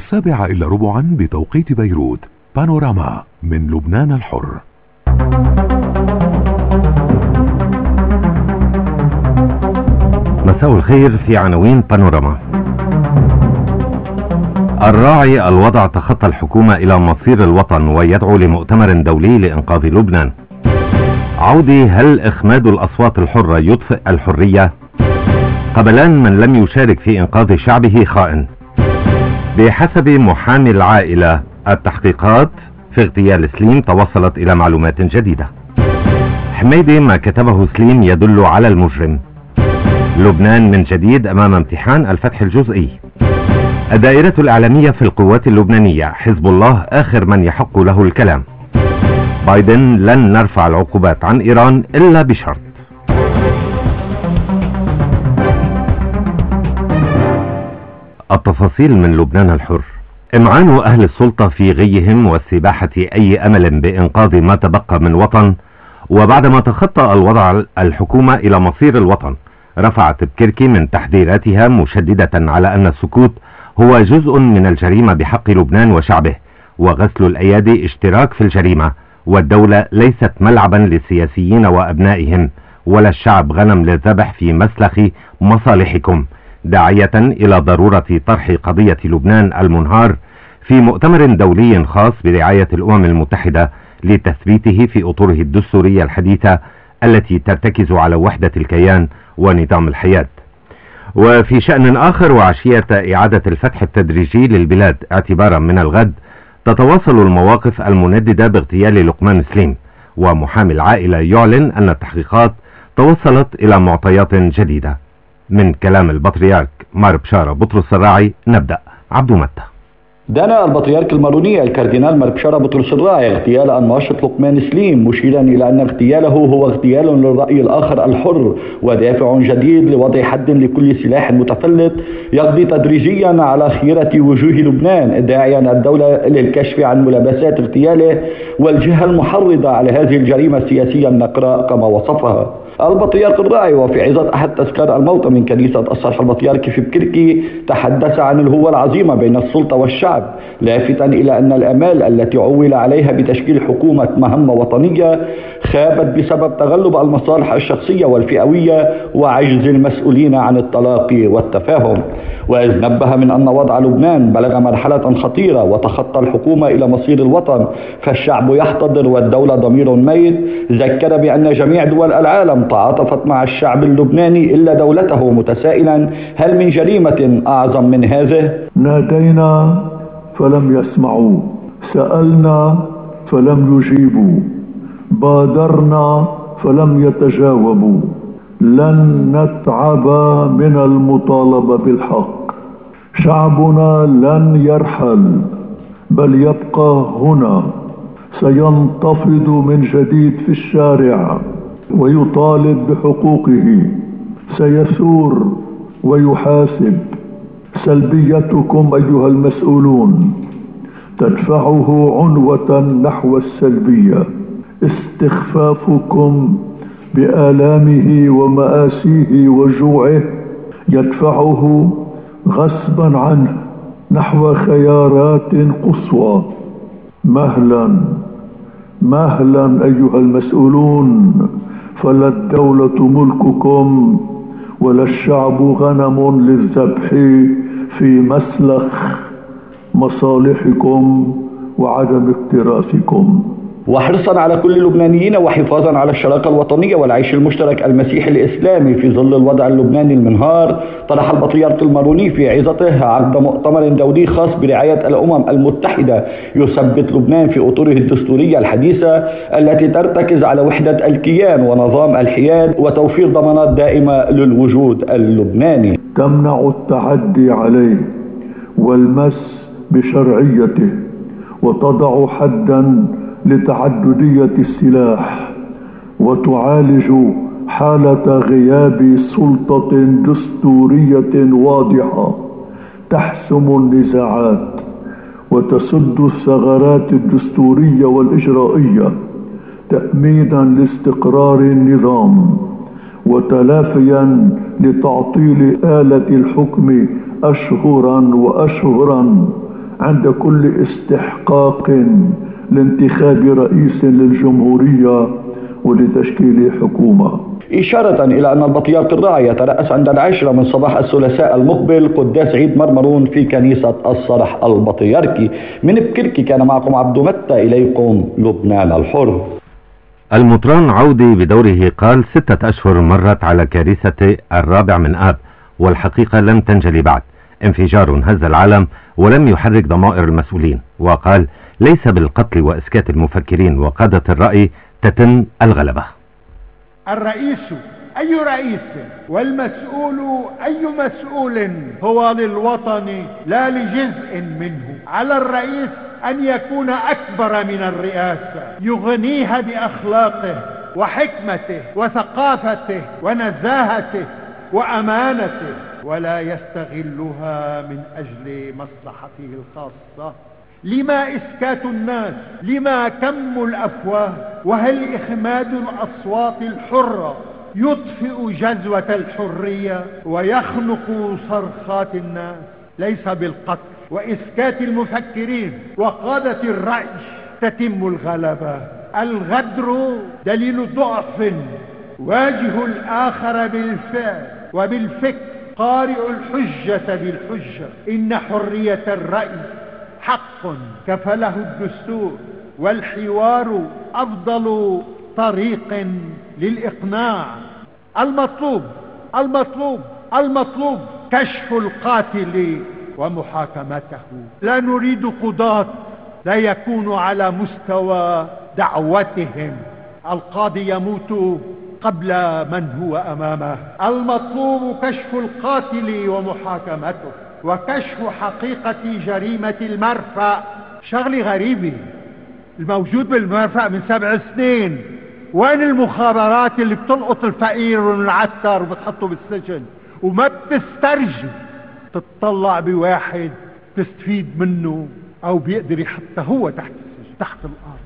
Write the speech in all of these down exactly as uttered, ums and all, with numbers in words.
السابعة إلا ربعا بتوقيت بيروت. بانوراما من لبنان الحر. مساء الخير. في عناوين بانوراما: الراعي الوضع تخطى الحكومة إلى مصير الوطن ويدعو لمؤتمر دولي لإنقاذ لبنان. عودي: هل إخماد الأصوات الحرة يطفئ الحرية؟ قبلان: من لم يشارك في إنقاذ شعبه خائن. بحسب محامي العائلة، التحقيقات في اغتيال سليم توصلت إلى معلومات جديدة. حميدي: ما كتبه سليم يدل على المجرم. لبنان من جديد أمام امتحان الفتح الجزئي. الدائرة الإعلامية في القوات اللبنانية: حزب الله آخر من يحق له الكلام. بايدن: لن نرفع العقوبات عن إيران إلا بشرط. التفاصيل من لبنان الحر. إمعان أهل السلطة في غيهم واستباحة أي أمل بإنقاذ ما تبقى من وطن. وبعدما تخطى الوضع الحكومة إلى مصير الوطن، رفعت بكركي من تحذيراتها مشددة على أن السكوت هو جزء من الجريمة بحق لبنان وشعبه، وغسل الأيادي اشتراك في الجريمة، والدولة ليست ملعبا للسياسيين وأبنائهم، ولا الشعب غنم للذبح في مسلخ مصالحكم، داعية إلى ضرورة طرح قضية لبنان المنهار في مؤتمر دولي خاص برعاية الأمم المتحدة لتثبيته في أطره الدستورية الحديثة التي ترتكز على وحدة الكيان ونظام الحياة. وفي شأن آخر، وعشية إعادة الفتح التدريجي للبلاد اعتبارا من الغد، تتواصل المواقف المنددة باغتيال لقمان سليم، ومحامي العائلة يعلن أن التحقيقات توصلت إلى معطيات جديدة. من كلام البطريرك مار بشارة بطرس الراعي نبدأ. عبدو متى. دان البطريرك الماروني الكاردينال مار بشارة بطرس الراعي اغتيال الناشط لقمان سليم، مشيرا إلى أن اغتياله هو اغتيال للرأي الآخر الحر ودافع جديد لوضع حد لكل سلاح متفلت يقضي تدريجيا على خيرة وجوه لبنان، داعيا الدولة للكشف عن ملابسات اغتياله والجهة المحرضة على هذه الجريمة السياسية النقراء كما وصفها البطريرك الراعي. وفي عظة أحد تذكار الموتى من كنيسة الصالح البطريركي في بكركي، تحدث عن الهوة العظيمة بين السلطة والشعب، لافتا إلى أن الآمال التي عول عليها بتشكيل حكومة مهمة وطنية خابت بسبب تغلب المصالح الشخصية والفئوية وعجز المسؤولين عن التلاقي والتفاهم. وإذ نبه من أن وضع لبنان بلغ مرحلة خطيرة وتخطى الحكومة إلى مصير الوطن، فالشعب يحتضر والدولة ضمير ميت، ذكر بأن جميع دول العالم تعاطفت مع الشعب اللبناني إلا دولته، متسائلا: هل من جريمة أعظم من هذه؟ نادينا فلم يسمعوا، سألنا فلم يجيبوا، بادرنا فلم يتجاوبوا. لن نتعب من المطالبة بالحق. شعبنا لن يرحل بل يبقى هنا، سينتفض من جديد في الشارع ويطالب بحقوقه، سيثور ويحاسب. سلبيتكم أيها المسؤولون تدفعه عنوة نحو السلبية، استخفافكم بآلامه ومآسيه وجوعه يدفعه غصبا عنه نحو خيارات قصوى. مهلا مهلا أيها المسؤولون، فلا الدولة ملككم ولا الشعب غنم للذبح في مسلخ مصالحكم وعدم اكتراثكم. وحرصا على كل اللبنانيين وحفاظا على الشراكة الوطنية والعيش المشترك المسيحي الإسلامي في ظل الوضع اللبناني المنهار، طرح البطريرك الماروني في عظته عقد مؤتمر دولي خاص برعاية الأمم المتحدة يثبت لبنان في أطره الدستورية الحديثة التي ترتكز على وحدة الكيان ونظام الحياد وتوفير ضمانات دائمة للوجود اللبناني. تمنع التعدي عليه والمس بشرعيته، وتضع حدا لتعددية السلاح، وتعالج حالة غياب سلطة دستورية واضحة تحسم النزاعات وتسد الثغرات الدستورية والإجرائية، تأمينا لاستقرار النظام وتلافيا لتعطيل آلة الحكم أشهرا وأشهرا عند كل استحقاق لانتخاب رئيس للجمهورية ولتشكيل حكومة. إشارة إلى أن البطريرك الراعي يترأس عند العاشرة من صباح الثلاثاء المقبل قداس عيد مرمرون في كنيسة الصرح البطريركي. من بكركي كان معكم عبدو متى، إليكم لبنان الحر. المطران عودي بدوره قال ستة أشهر مرت على كارثة الرابع من آب، والحقيقة لم تنجلي بعد. انفجار هز العالم ولم يحرك ضمائر المسؤولين، وقال ليس بالقتل وإسكات المفكرين وقادة الرأي تتم الغلبة. الرئيس أي رئيس والمسؤول أي مسؤول هو للوطن لا لجزء منه. على الرئيس أن يكون أكبر من الرئاسة، يغنيها بأخلاقه وحكمته وثقافته ونزاهته وأمانته، ولا يستغلها من أجل مصلحته الخاصة. لما إسكات الناس؟ لما كم الأفواه؟ وهل إخماد الأصوات الحرة يطفئ جذوة الحرية ويخنق صرخات الناس؟ ليس بالقتل وإسكات المفكرين وقادة الرأي تتم الغلبة. الغدر دليل ضعف. واجه الآخر بالفعل وبالفكر، قارئ الحجة بالحجة. إن حرية الرأي حق كفله الدستور، والحوار أفضل طريق للإقناع. المطلوب المطلوب المطلوب كشف القاتل ومحاكمته. لا نريد قضاة لا يكون على مستوى دعوتهم. القاضي يموت قبل من هو أمامه. المطلوب كشف القاتل ومحاكمته، وكشف حقيقة جريمة المرفأ. شغل غريبة الموجود بالمرفأ من سبع سنين. وين المخابرات اللي بتلقط الفقير والمعتر وبتحطه بالسجن وما بتسترجم تتطلع بواحد تستفيد منه أو بيقدر حتى هو تحت السجن تحت الأرض؟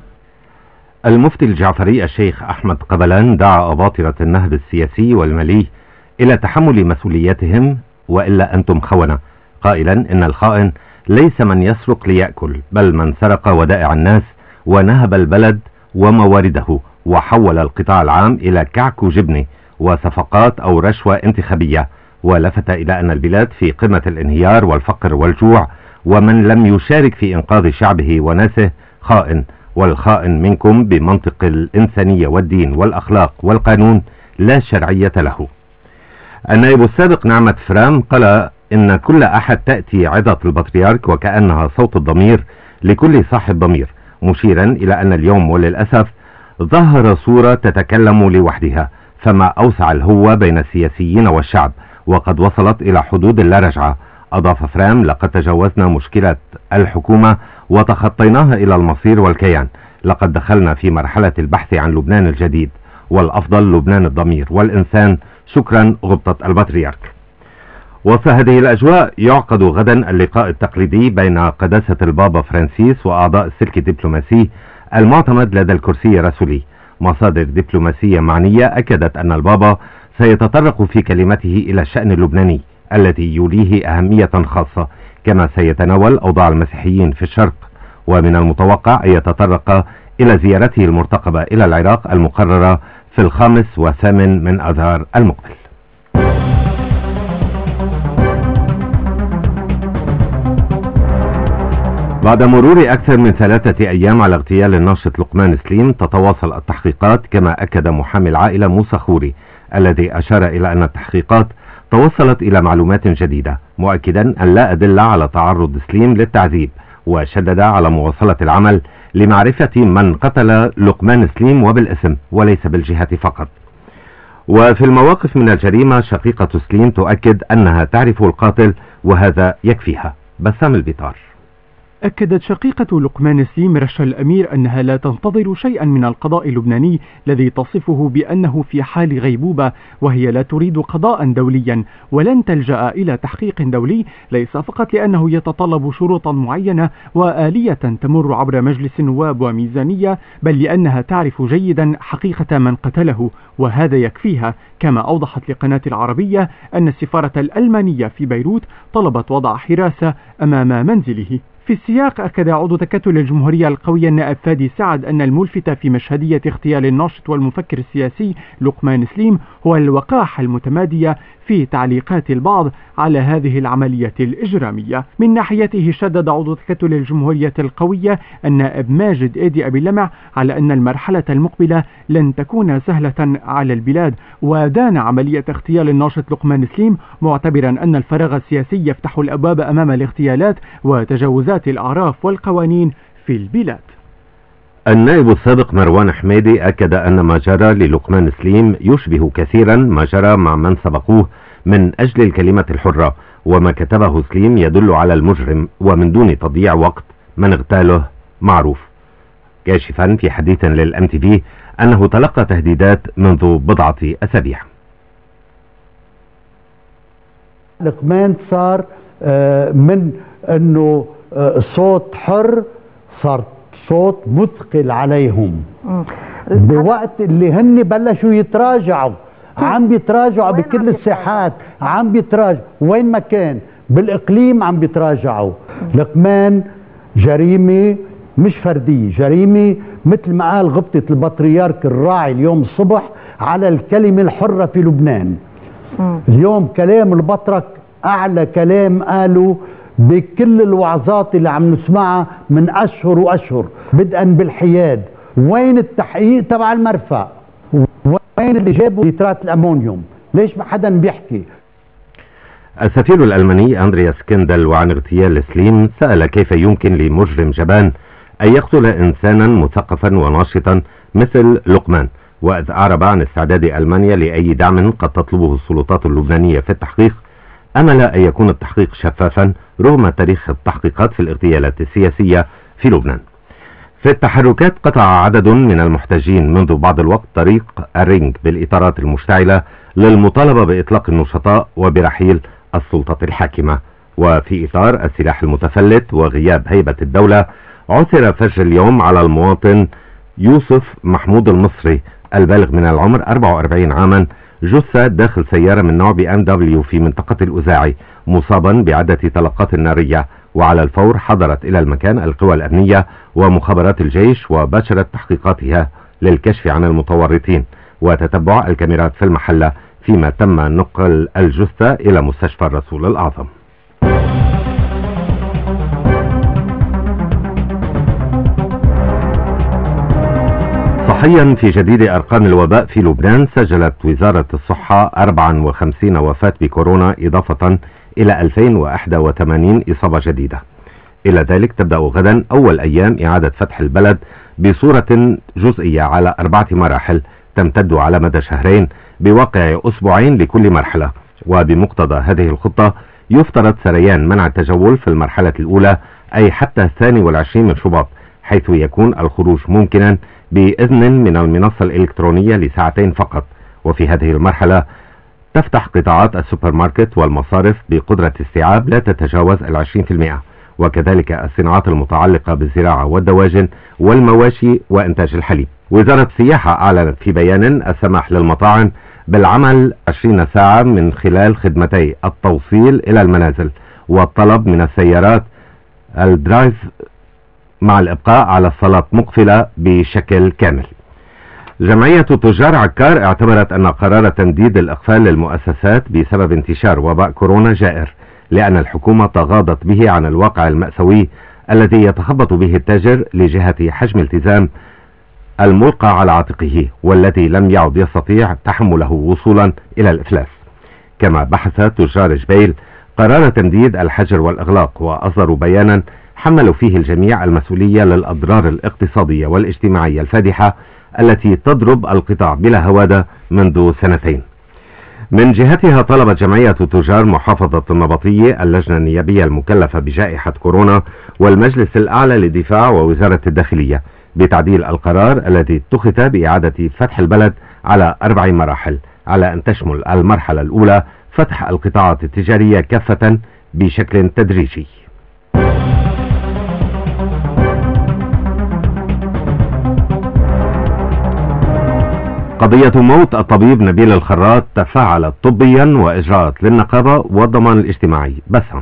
المفتي الجعفري الشيخ أحمد قبلان دعا أباطرة النهب السياسي والمالي إلى تحمل مسؤولياتهم، وإلا أنتم خونة، قائلا إن الخائن ليس من يسرق ليأكل، بل من سرق ودائع الناس ونهب البلد وموارده وحول القطاع العام إلى كعك جبنه وصفقات أو رشوة انتخابية. ولفت إلى أن البلاد في قمة الانهيار والفقر والجوع، ومن لم يشارك في إنقاذ شعبه وناسه خائن، والخائن منكم بمنطق الإنسانية والدين والأخلاق والقانون لا شرعية له. النائب السابق نعمة فرام قال إن كل أحد تأتي عظة البطريرك وكأنها صوت الضمير لكل صاحب ضمير، مشيرا إلى أن اليوم وللأسف ظهر صورة تتكلم لوحدها، فما أوسع الهوة بين السياسيين والشعب، وقد وصلت إلى حدود لا رجعة. أضاف فرام: لقد تجاوزنا مشكلة الحكومة وتخطيناها إلى المصير والكيان. لقد دخلنا في مرحلة البحث عن لبنان الجديد، والأفضل لبنان الضمير والإنسان. شكرا غبطة البطريرك. وفي هذه الأجواء يعقد غدا اللقاء التقليدي بين قداسة البابا فرانسيس وأعضاء السلك الدبلوماسي المعتمد لدى الكرسي الرسولي. مصادر دبلوماسية معنية أكدت أن البابا سيتطرق في كلمته إلى الشأن اللبناني الذي يوليه أهمية خاصة، كما سيتناول أوضاع المسيحيين في الشرق، ومن المتوقع أن يتطرق إلى زيارته المرتقبة إلى العراق المقررة في الخامس والثامن من أذار المقبل. بعد مرور أكثر من ثلاثة أيام على اغتيال الناشط لقمان سليم، تتواصل التحقيقات، كما أكد محامي العائلة موسى خوري الذي أشار إلى أن التحقيقات توصلت إلى معلومات جديدة، مؤكدا أن لا أدلة على تعرض سليم للتعذيب، وشدد على مواصلة العمل لمعرفة من قتل لقمان سليم وبالاسم وليس بالجهة فقط. وفي المواقف من الجريمة شقيقة سليم تؤكد أنها تعرف القاتل وهذا يكفيها. بسام البطار. أكدت شقيقة لقمان سليم رشا الأمير أنها لا تنتظر شيئا من القضاء اللبناني الذي تصفه بأنه في حال غيبوبة، وهي لا تريد قضاء دوليا ولن تلجأ إلى تحقيق دولي، ليس فقط لأنه يتطلب شروطا معينة وآلية تمر عبر مجلس النواب وميزانية، بل لأنها تعرف جيدا حقيقة من قتله وهذا يكفيها. كما أوضحت لقناة العربية أن السفارة الألمانية في بيروت طلبت وضع حراسة أمام منزله. في السياق أكد عضو تكتل الجمهورية القوية النائب فادي سعد أن الملفت في مشهدية اغتيال الناشط والمفكر السياسي لقمان سليم هو الوقاحة المتمادية في تعليقات البعض على هذه العملية الإجرامية. من ناحيته شدد عضو تكتل الجمهورية القوية النائب ماجد إيدي أبي اللمع على أن المرحلة المقبلة لن تكون سهلة على البلاد، ودان عملية اغتيال الناشط لقمان سليم معتبرا أن الفراغ السياسي يفتح الأبواب أمام الاغتيالات وتجاوزات الأعراف والقوانين في البلاد. النائب السابق مروان حميدي أكد أن ما جرى للقمان سليم يشبه كثيرا ما جرى مع من سبقوه من أجل الكلمة الحرة، وما كتبه سليم يدل على المجرم ومن دون تضييع وقت من اغتاله معروف، كاشفا في حديث للأم تي في أنه تلقى تهديدات منذ بضعة أسابيع. لقمان صار من أنه صوت حر صار صوت مثقل عليهم بوقت اللي هن بلشوا يتراجعوا، عم بيتراجعوا بكل الساحات، عم بيتراجعوا وين ما كان بالإقليم عم بيتراجعوا. لقمان جريمة مش فردية، جريمة مثل ما قال غبطة البطريرك الراعي اليوم الصبح على الكلمة الحرة في لبنان. اليوم كلام البطرك أعلى كلام قالوا بكل الوعظات اللي عم نسمعها من أشهر وأشهر، بدءا بالحياد. وين التحقيق تبع المرفأ؟ وين اللي جابوا نيترات الأمونيوم؟ ليش ما حدا بيحكي؟ السفير الألماني أندرياس كيندل وعن اغتيال سليم سأل كيف يمكن لمجرم جبان أن يقتل إنسانا مثقفا وناشطا مثل لقمان، وإذ أعرب عن استعداد ألمانيا لأي دعم قد تطلبه السلطات اللبنانية في التحقيق، أمل أن يكون التحقيق شفافا رغم تاريخ التحقيقات في الاغتيالات السياسية في لبنان. في التحركات قطع عدد من المحتجين منذ بعض الوقت طريق الرينج بالإطارات المشتعلة للمطالبة بإطلاق النشطاء وبرحيل السلطة الحاكمة. وفي إطار السلاح المتفلت وغياب هيبة الدولة، عثر فجر اليوم على المواطن يوسف محمود المصري البالغ من العمر أربعة وأربعين عاما جثة داخل سيارة من نوع بي ام دبليو في منطقة الأزاعي، مصابا بعدة طلقات نارية. وعلى الفور حضرت إلى المكان القوى الأمنية ومخابرات الجيش وباشرت تحقيقاتها للكشف عن المتورطين وتتبع الكاميرات في المحلة، فيما تم نقل الجثة إلى مستشفى الرسول الأعظم. صحيا في جديد أرقام الوباء في لبنان، سجلت وزارة الصحة أربعة وخمسين وفاة بكورونا إضافة إلى ألفين وواحد وثمانين إصابة جديدة. إلى ذلك تبدأ غدا أول أيام إعادة فتح البلد بصورة جزئية على أربعة مراحل تمتد على مدى شهرين بواقع أسبوعين لكل مرحلة. وبمقتضى هذه الخطة يفترض سريان منع التجول في المرحلة الأولى، أي حتى الثاني والعشرين من شباط، حيث يكون الخروج ممكنا بإذن من المنصة الإلكترونية لساعتين فقط. وفي هذه المرحلة تفتح قطاعات السوبر ماركت والمصارف بقدرة استيعاب لا تتجاوز العشرين في المئة، وكذلك الصناعات المتعلقة بالزراعة والدواجن والمواشي وإنتاج الحليب. وزارة السياحة أعلنت في بيان السماح للمطاعم بالعمل عشرين ساعة من خلال خدمتي التوصيل إلى المنازل والطلب من السيارات الدرايف، مع الإبقاء على الصالات مقفلة بشكل كامل. جمعية تجار عكار اعتبرت أن قرار تمديد الإقفال للمؤسسات بسبب انتشار وباء كورونا جائر، لأن الحكومة تغاضت به عن الواقع المأساوي الذي يتخبط به التاجر لجهة حجم التزام الملقى على عاتقه، والذي لم يعد يستطيع تحمله وصولا إلى الإفلاس. كما بحث تجار جبيل قرار تمديد الحجر والإغلاق، وأصدروا بيانا حملوا فيه الجميع المسؤولية للأضرار الاقتصادية والاجتماعية الفادحة التي تضرب القطاع بلا هوادة منذ سنتين. من جهتها طلبت جمعية تجار محافظة النبطية اللجنة النيابية المكلفة بجائحة كورونا والمجلس الأعلى للدفاع ووزارة الداخلية بتعديل القرار الذي اتخذ بإعادة فتح البلد على أربع مراحل، على أن تشمل المرحلة الأولى فتح القطاعات التجارية كافة بشكل تدريجي. قضية موت الطبيب نبيل الخراط تفاعلت طبيا وإجراءات للنقابة والضمان الاجتماعي. بس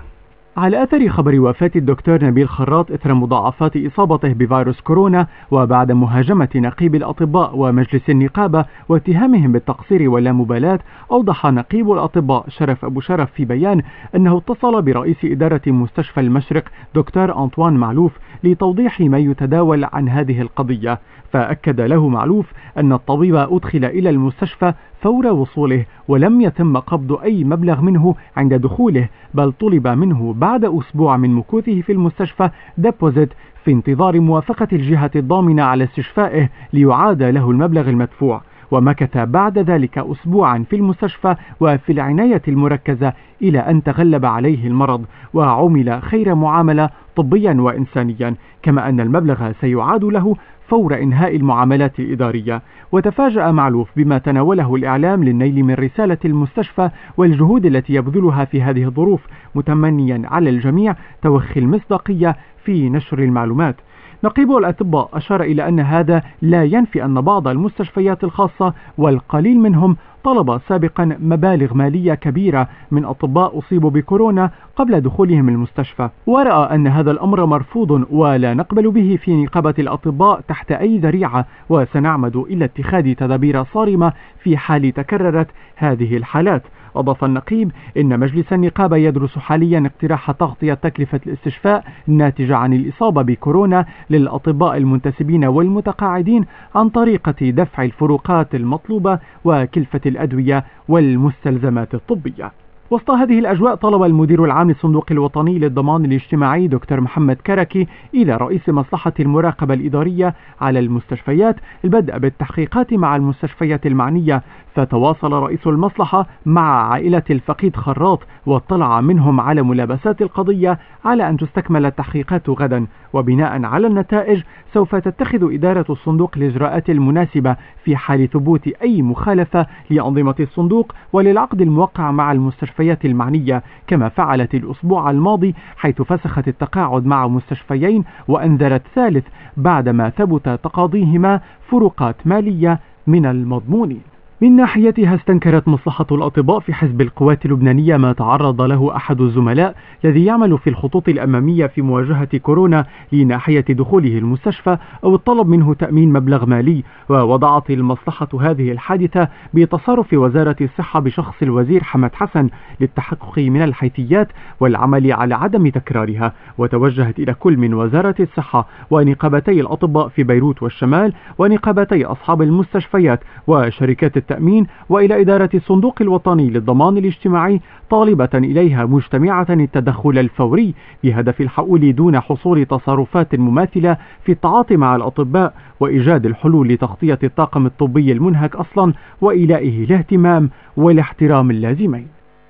على أثر خبر وفاة الدكتور نبيل خراط إثر مضاعفات إصابته بفيروس كورونا، وبعد مهاجمة نقيب الأطباء ومجلس النقابة واتهامهم بالتقصير واللامبالاة، أوضح نقيب الأطباء شرف أبو شرف في بيان أنه اتصل برئيس إدارة مستشفى المشرق دكتور أنطوان معلوف لتوضيح ما يتداول عن هذه القضية، فأكد له معلوف أن الطبيب أدخل إلى المستشفى فور وصوله ولم يتم قبض أي مبلغ منه عند دخوله، بل طلب منه بعد أسبوع من مكوثه في المستشفى ديبوزيت في انتظار موافقة الجهة الضامنة على استشفائه ليعاد له المبلغ المدفوع، ومكث بعد ذلك أسبوعا في المستشفى وفي العناية المركزة إلى أن تغلب عليه المرض وعمل خير معاملة طبيا وإنسانيا، كما أن المبلغ سيعاد له فور إنهاء المعاملات الإدارية. وتفاجأ معلوف بما تناوله الإعلام للنيل من رسالة المستشفى والجهود التي يبذلها في هذه الظروف، متمنيا على الجميع توخي المصداقية في نشر المعلومات. نقيب الأطباء أشار إلى أن هذا لا ينفي أن بعض المستشفيات الخاصة والقليل منهم طلب سابقا مبالغ مالية كبيرة من أطباء أصيبوا بكورونا قبل دخولهم المستشفى، ورأى أن هذا الأمر مرفوض ولا نقبل به في نقابة الأطباء تحت أي ذريعة، وسنعمد إلى اتخاذ تدابير صارمة في حال تكررت هذه الحالات. أضاف النقيب إن مجلس النقابة يدرس حاليا اقتراح تغطية تكلفة الاستشفاء الناتجة عن الإصابة بكورونا للأطباء المنتسبين والمتقاعدين عن طريقة دفع الفروقات المطلوبة وكلفة الأدوية والمستلزمات الطبية. وسط هذه الأجواء طلب المدير العام للصندوق الوطني للضمان الاجتماعي دكتور محمد كركي إلى رئيس مصلحة المراقبة الإدارية على المستشفيات البدء بالتحقيقات مع المستشفيات المعنية، فتواصل رئيس المصلحة مع عائلة الفقيد خراط واطلع منهم على ملابسات القضية على أن تستكمل التحقيقات غدا، وبناء على النتائج سوف تتخذ إدارة الصندوق الإجراءات المناسبة في حال ثبوت أي مخالفة لأنظمة الصندوق وللعقد الموقع مع المستشفيات المعنية، كما فعلت الأسبوع الماضي حيث فسخت التقاعد مع مستشفيين وأنذرت ثالث بعدما ثبت تقاضيهما فروقات مالية من المضمونين. من ناحيتها استنكرت مصلحة الأطباء في حزب القوات اللبنانية ما تعرض له أحد الزملاء الذي يعمل في الخطوط الأمامية في مواجهة كورونا لناحية دخوله المستشفى أو الطلب منه تأمين مبلغ مالي، ووضعت المصلحة هذه الحادثة بتصرف وزارة الصحة بشخص الوزير حمد حسن للتحقق من الحيثيات والعمل على عدم تكرارها، وتوجهت إلى كل من وزارة الصحة ونقابتي الأطباء في بيروت والشمال ونقابتي أصحاب المستشفيات وشركات التأمين وإلى إدارة الصندوق الوطني للضمان الاجتماعي طالبة إليها مجتمعة التدخل الفوري بهدف الحؤول دون حصول تصرفات مماثلة في التعاطي مع الأطباء وإيجاد الحلول لتغطية الطاقم الطبي المنهك أصلا وإيلائه الاهتمام والاحترام اللازمين.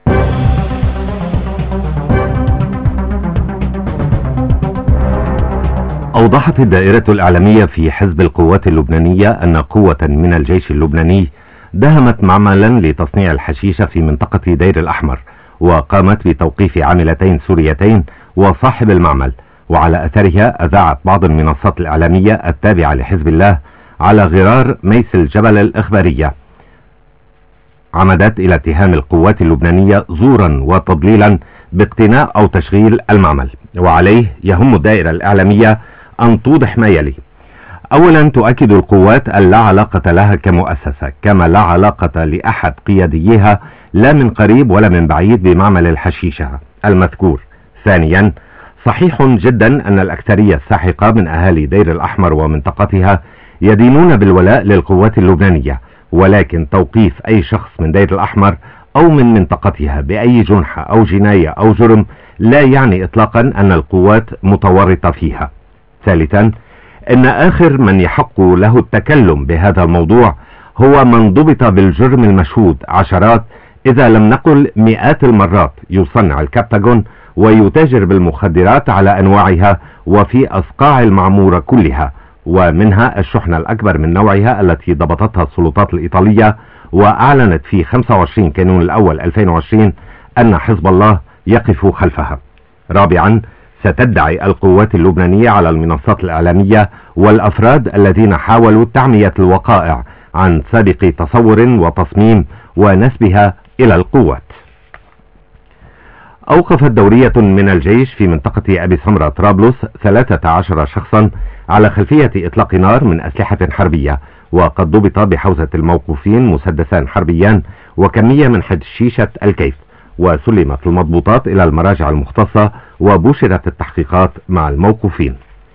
أوضحت الدائرة الإعلامية في حزب القوات اللبنانية أن قوة من الجيش اللبناني دهمت معملا لتصنيع الحشيش في منطقة دير الأحمر، وقامت بتوقيف عاملتين سوريتين وصاحب المعمل، وعلى أثرها أذاعت بعض المنصات الإعلامية التابعة لحزب الله على غرار ميس الجبل الإخبارية عمدت إلى اتهام القوات اللبنانية زورا وتضليلا باقتناء أو تشغيل المعمل، وعليه يهم الدائرة الإعلامية أن توضح ما يلي. أولا، تؤكد القوات أن لا علاقة لها كمؤسسة، كما لا علاقة لأحد قياديها لا من قريب ولا من بعيد بمعمل الحشيشة المذكور. ثانيا، صحيح جدا أن الأكثرية الساحقة من أهالي دير الأحمر ومنطقتها يدينون بالولاء للقوات اللبنانية، ولكن توقيف أي شخص من دير الأحمر أو من منطقتها بأي جنحة أو جناية أو جرم لا يعني إطلاقا أن القوات متورطة فيها. ثالثا، ان اخر من يحق له التكلم بهذا الموضوع هو من ضبط بالجرم المشهود عشرات اذا لم نقل مئات المرات يصنع الكبتاجون ويتاجر بالمخدرات على انواعها وفي اصقاع المعمورة كلها، ومنها الشحنة الاكبر من نوعها التي ضبطتها السلطات الايطالية واعلنت في خمسة وعشرين كانون الاول ألفين وعشرين ان حزب الله يقف خلفها. رابعا، ستدعي القوات اللبنانية على المنصات الإعلامية والأفراد الذين حاولوا تعمية الوقائع عن سابق تصور وتصميم ونسبها إلى القوات. أوقفت دورية من الجيش في منطقة أبي سمرة طرابلس ثلاثة عشر شخصا على خلفية إطلاق نار من أسلحة حربية، وقد ضبط بحوزة الموقوفين مسدسان حربيان وكمية من حشيشة الكيف، وسلمت المضبوطات إلى المراجع المختصة وبشرت التحقيقات مع الموقوفين.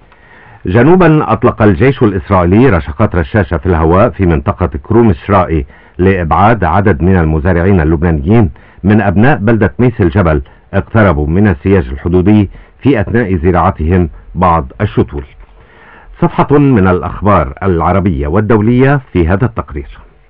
جنوبا أطلق الجيش الإسرائيلي رشقات رشاشة في الهواء في منطقة كروم الشرائي لإبعاد عدد من المزارعين اللبنانيين من أبناء بلدة ميس الجبل اقتربوا من السياج الحدودي في أثناء زراعتهم بعض الشتول. صفحة من الأخبار العربية والدولية في هذا التقرير.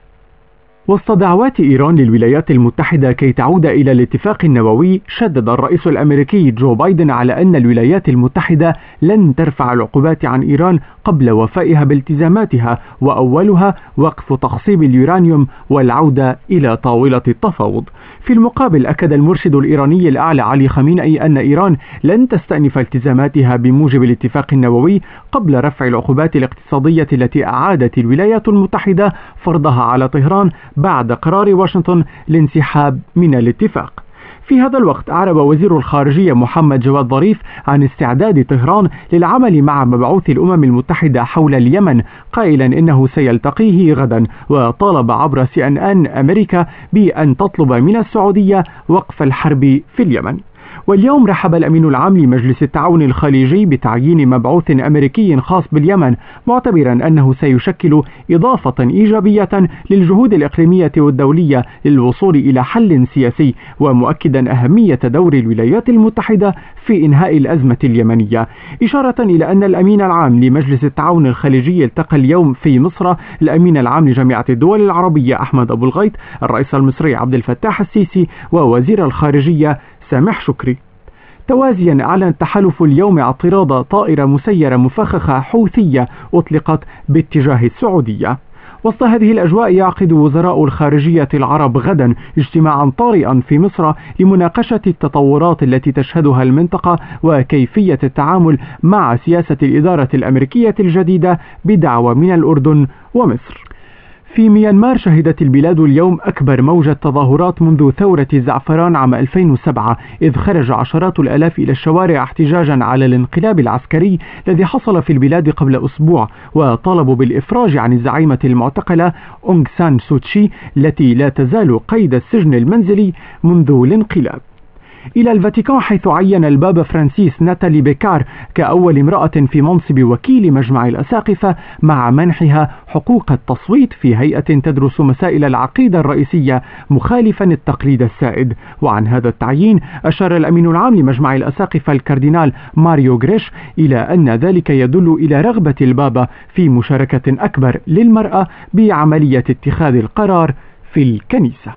وسط دعوات إيران للولايات المتحدة كي تعود إلى الاتفاق النووي، شدد الرئيس الأمريكي جو بايدن على أن الولايات المتحدة لن ترفع العقوبات عن إيران قبل وفائها بالتزاماتها، وأولها وقف تخصيب اليورانيوم والعودة إلى طاولة التفاوض. في المقابل، أكد المرشد الإيراني الأعلى علي خامنئي أن إيران لن تستأنف التزاماتها بموجب الاتفاق النووي قبل رفع العقوبات الاقتصادية التي أعادت الولايات المتحدة فرضها على طهران بعد قرار واشنطن الانسحاب من الاتفاق. في هذا الوقت أعرب وزير الخارجية محمد جواد ظريف عن استعداد طهران للعمل مع مبعوث الأمم المتحدة حول اليمن، قائلا إنه سيلتقيه غدا، وطالب عبر سي ان ان أمريكا بأن تطلب من السعودية وقف الحرب في اليمن. واليوم رحب الأمين العام لمجلس التعاون الخليجي بتعيين مبعوث أمريكي خاص باليمن، معتبرا أنه سيشكل إضافة إيجابية للجهود الإقليمية والدولية للوصول إلى حل سياسي، ومؤكدا أهمية دور الولايات المتحدة في إنهاء الأزمة اليمنية، إشارة إلى أن الأمين العام لمجلس التعاون الخليجي التقى اليوم في مصر الأمين العام لجامعة الدول العربية أحمد أبو الغيط، الرئيس المصري عبد الفتاح السيسي، ووزير الخارجية سامح شكري. توازيا أعلن التحالف اليوم اعتراض طائرة مسيرة مفخخة حوثية أطلقت باتجاه السعودية. وسط هذه الأجواء يعقد وزراء الخارجية العرب غدا اجتماعا طارئا في مصر لمناقشة التطورات التي تشهدها المنطقة وكيفية التعامل مع سياسة الإدارة الأمريكية الجديدة بدعوى من الأردن ومصر. في ميانمار شهدت البلاد اليوم أكبر موجة تظاهرات منذ ثورة الزعفران عام ألفين وسبعة، إذ خرج عشرات الآلاف إلى الشوارع احتجاجا على الانقلاب العسكري الذي حصل في البلاد قبل أسبوع، وطالبوا بالإفراج عن الزعيمة المعتقلة أونغ سان سوتشي التي لا تزال قيد السجن المنزلي منذ الانقلاب. إلى الفاتيكان، حيث عين البابا فرانسيس ناتالي بيكار كأول امرأة في منصب وكيل مجمع الأساقفة، مع منحها حقوق التصويت في هيئة تدرس مسائل العقيدة الرئيسية مخالفا التقليد السائد. وعن هذا التعيين أشار الأمين العام لمجمع الأساقفة الكاردينال ماريو غريش إلى أن ذلك يدل إلى رغبة البابا في مشاركة أكبر للمرأة بعملية اتخاذ القرار في الكنيسة.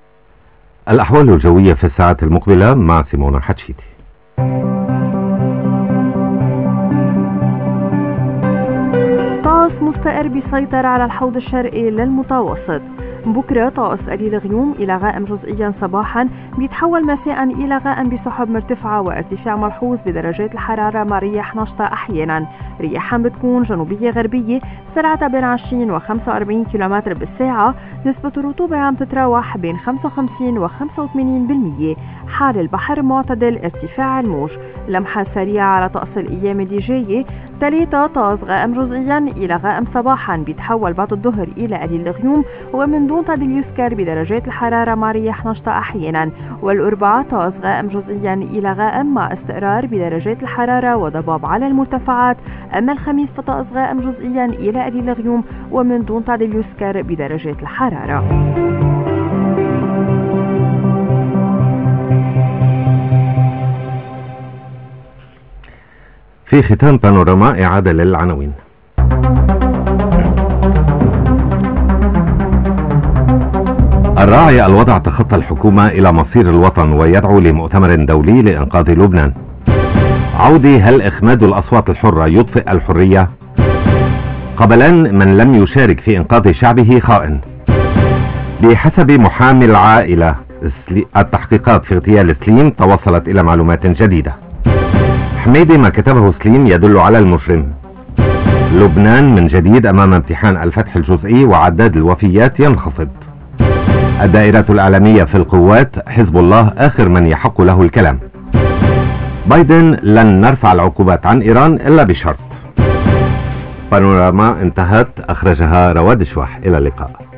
الأحوال الجوية في الساعات المقبلة مع سيمونا حتشيتي. طقس مستقر بيسيطر على الحوض الشرقي للمتوسط. بكرة طقس قليل غيوم إلى غائم جزئيا صباحا، بيتحول مساء إلى غائم بسحب مرتفعة وارتفاع ملحوظ بدرجات الحرارة مع رياح نشطة أحيانا. رياحا بتكون جنوبية غربية سرعتها بين عشرين و خمسة وأربعين كيلومتر بالساعة. نسبة الرطوبة عم تتراوح بين خمسة وخمسين و خمسة وثمانين بالمية. حال البحر معتدل ارتفاع الموج. لمحة سريعة على طقس الأيام اللي جاية. ثلاثة طقس غائم جزئيا إلى غائم صباحا، بيتحول بعد الظهر إلى قليل الغيوم ومن دون تضليل يسكر بدرجات الحرارة مع رياح نشطة أحيانا. والأربعاء طقس غائم جزئيا إلى غائم مع استقرار بدرجات الحرارة وضباب على المرتفعات. أما الخميس فطقس غائم جزئيا إلى قليل الغيوم ومن دون تضليل يسكر بدرجات الحرارة. في ختام بانوراما إعادة للعناوين. الراعي الوضع تخطى الحكومة إلى مصير الوطن ويدعو لمؤتمر دولي لإنقاذ لبنان. عودي: هل إخماد الأصوات الحرة يطفئ الحرية؟ قبلان: من لم يشارك في إنقاذ شعبه خائن. بحسب محامي العائلة، التحقيقات في اغتيال سليم توصلت إلى معلومات جديدة. حميدي: ما كتبه سليم يدل على المجرم. لبنان من جديد أمام امتحان الفتح الجزئي وعداد الوفيات ينخفض. الدائرة الإعلامية في القوات: حزب الله آخر من يحق له الكلام. بايدن: لن نرفع العقوبات عن إيران إلا بشرط. بانوراما انتهت، أخرجها رواد شواح. إلى اللقاء.